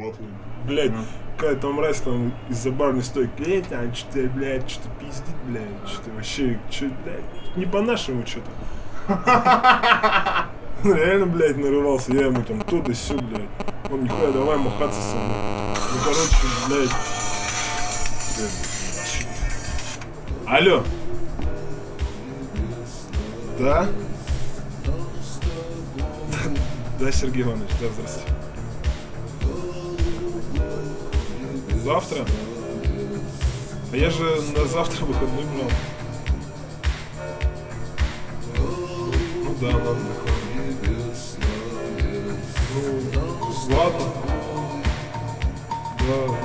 Блядь, какая-то мразь там из-за барной стойки, там что-то, блядь, что-то пиздит, блядь, что-то вообще, что, блядь, не по-нашему что-то. Он реально, блядь, нарывался, я ему там то да сё, блядь. Он нихуя, давай махаться со мной. Ну, короче, блядь. Алло. Да? Да, Сергей Иванович, да, здравствуйте. Завтра? А я же на завтра выходной брал. Ну да, надо такое. Ну, ладно. Да,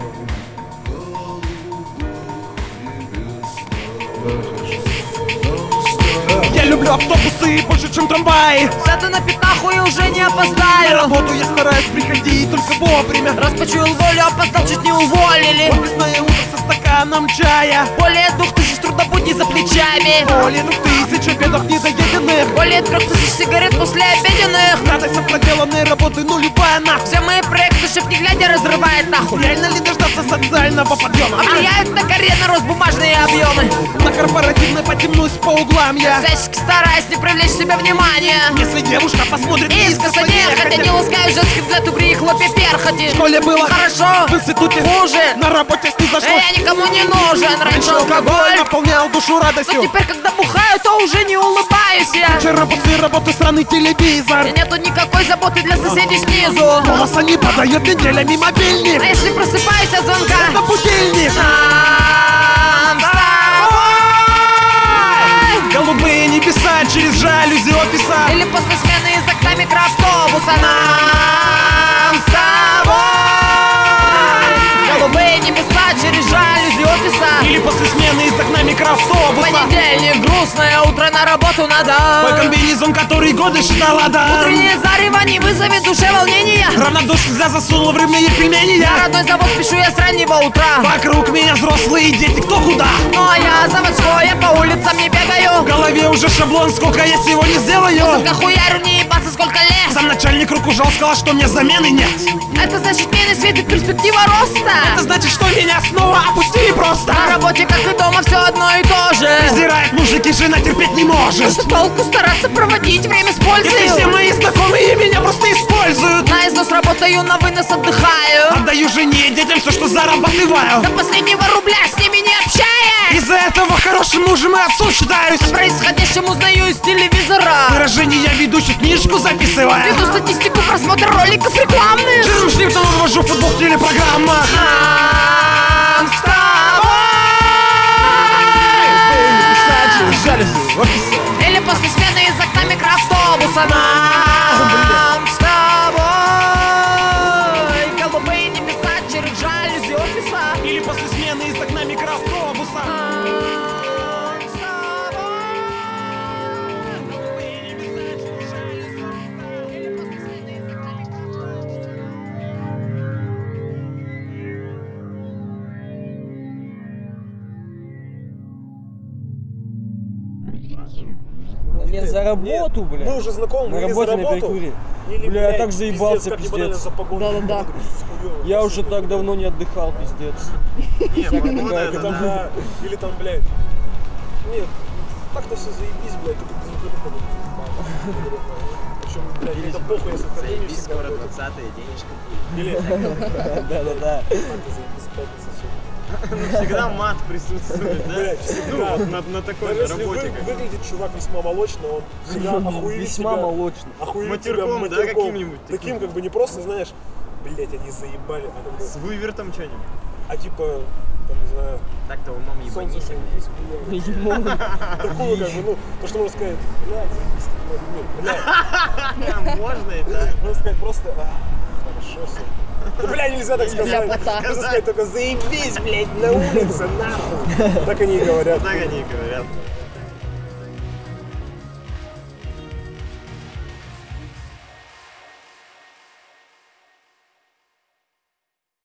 хорошо. Я люблю автобусы больше, чем трамваи. Сяду на пятаху и уже не опоздаю. На работу я стараюсь приходить только вовремя. Раз почуял волю, опоздал, чуть не уволили. Офисное утро со стаканом чая. Более 2000 трудобудней за плечами. Более 2000 обедов недоеденных. Более 3000 сигарет после обеденных. Радость от проделанной работы нулевая нахуй. Все мои проекты шеф не глядя разрывает нахуй. Реально ли дождаться социального подъема? А влияют на карьерный рост бумажные объемы. На корпоративной потемнусь по углам я. Всячески стараюсь не привлечь в себя внимание. Если девушка посмотрит Искоса хотя не ласкаю женских для тугри и хлопья перхоти. В школе было хорошо, в институте хуже, на работе снизошло. я никому не нужен. Раньше алкоголь, наполнял душу но радостью. теперь, когда бухаю, то уже не улыбаюсь я. Вчера после работы сраный телевизор. И нету никакой заботы для соседей снизу. Голоса не подает неделями мобильник. А если просыпаюсь от звонка, Это будильник. нам с тобой. Голубые небеса через жалюзи офиса. Или после смены из окна микроавтобуса. Нам с тобой. Голубые небеса через жалюзи офиса. Или после смены из окна микроавтобуса. Понедельник, грустное утро, на работу надо. Мой комбинезон, который годы считала, да. Утреннее зарево не вызовет в душе волнения. Равнодушно взгляд засунул в рыбные пельмени На я. родной завод спешу я с раннего утра. Вокруг меня взрослые дети, кто куда. Ну а я заводской, я по улицам не бегаю. В голове уже шаблон, сколько я сегодня сделаю. Сука, хуярю, не ебаться, сколько лет. Сам начальник руку жал, сказал, что мне замены нет. Это значит, мне не светит перспектива роста. Это значит, что меня снова опустили просто. На работе, как и дома, все одно и то же. Презирает мужик и жена терпеть не может. Что толку стараться проводить время с пользой? Если все мои знакомые меня просто используют. На износ работаю, на вынос отдыхаю. Отдаю жене и детям все, что зарабатываю. До последнего рубля с ними не общаясь. Из-за этого хорошим мужем и отцом считаюсь. Происходящим узнаю из телевизора. Выражения ведущих книжку записываю. Веду статистику просмотра роликов рекламных. Жирным шрифтом вывожу футбол в телепрограммах. Нам с тобой. Жалюзи в офисе. Или после смены из окна микроавтобуса. Нам с тобой. Голубые небеса через жалюзи офиса. Или после смены из окна микроавтобуса. Нам с тобой. Голубые небеса через жалюзи офиса. Или после смены из окна микроавтобуса. Нет, за работу, бля. Мы уже знакомы, На или работе за на работу, перекуре. или, Бля, я так заебался, как ебанально пиздец. за погоду. Да-да-да. Я уже так давно не отдыхал, пиздец. Всякая такая Там, говна. да, или там, блядь. Нет, так-то все заебись, блядь, только без выхода. Причем, блядь, это похуй, если ты не всегда. Скоро 20-е, денежка. Или Да-да-да. это заебись, пятница, всё. Всегда мат присутствует, да? Блядь, всегда. Ну, вот на такой Даже если работе. выглядит чувак весьма молочно, он всегда охуеет Весьма тебя. молочно. Охуеет Матерком, тебя да, каким-нибудь таким? Таким, как бы, не просто, знаешь, блядь, они заебали, а как бы, С вывертом что-нибудь. а типа, там, не знаю, Так-то у мамы солнце ебанись. садись, хуя. Такую, как бы, ну, то, что можно сказать, блядь, заебись, блядь. Можно и так. Можно сказать просто, хорошо все. Да, бля, нельзя так сказать. пота. Можно сказать только заебись, блядь, на улице, нахуй. Так они и говорят. Так они и говорят.